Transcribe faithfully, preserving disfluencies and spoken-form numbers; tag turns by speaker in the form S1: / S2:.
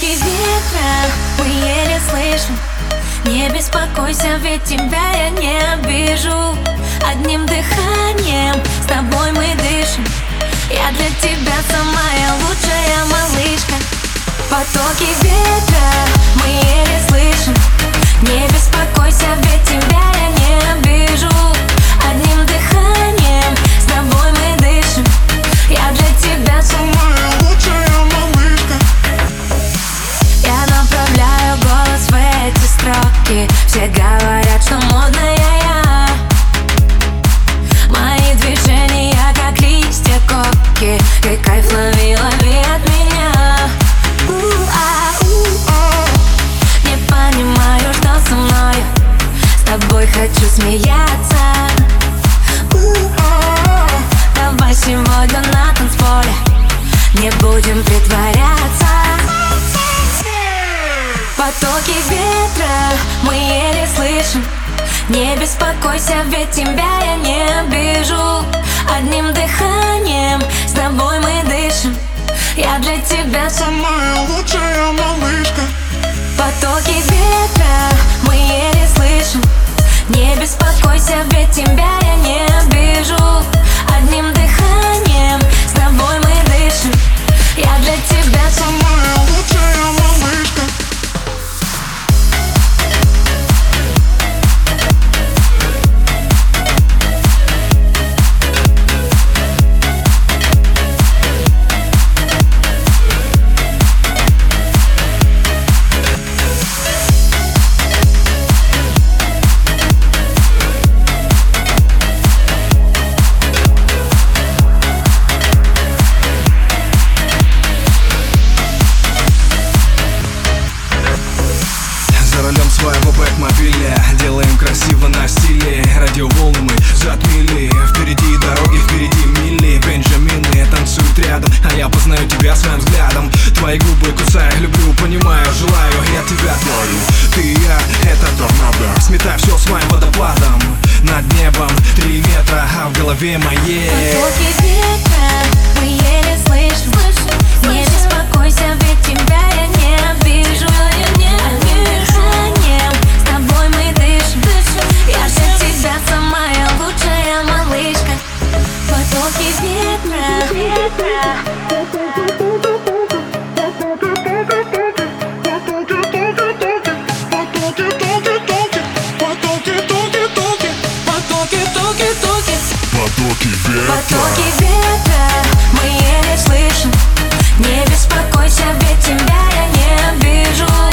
S1: Потоки ветра мы еле слышим. Не беспокойся, ведь тебя я не обижу. Одним дыханием с тобой мы дышим. Я для тебя самая лучшая малышка. Потоки ветра мы еле слышим. Не беспокойся, ведь тебя я не обижу. Одним дыханием с тобой мы дышим. Я для тебя самая лучшая малышка. Я направляю голос в эти строки. Все говорят, что модная я. Мои движения как листья коки. Ты кайф лови, лови от меня. Не понимаю, что со мною. С тобой хочу смеяться. Давай сегодня на танцполе не будем притворяться. Потоки ветра мы еле слышим. Не беспокойся, ведь тебя я не обижу. Одним дыханием с тобой мы дышим. Я для тебя самая лучшая малышка. Потоки ветра мы еле слышим. Не беспокойся, ведь тебя я не обижу. Одним дыханием с тобой мы дышим. Я для тебя самая лучшая малышка.
S2: Своего бэк-мобиля делаем красиво на стиле. Радиоволны мы затмили. Впереди дороги, впереди мили. Бенджамины танцуют рядом, а я познаю тебя своим взглядом. Твои губы кусаю, люблю, понимаю, желаю. Я тебя творю, ты и я, это торнадо. Сметай все своим водопадом. Над небом три метра, а в голове моей
S1: потоки ветра мы еле слышим. Не беспокойся, ведь тебя я не обижу. Одним дыханием с тобой мы дышим. Я для тебя самая лучшая малышка. Потоки ветра. Потоки ветра мы еле слышим. Не беспокойся, ведь тебя я не обижу.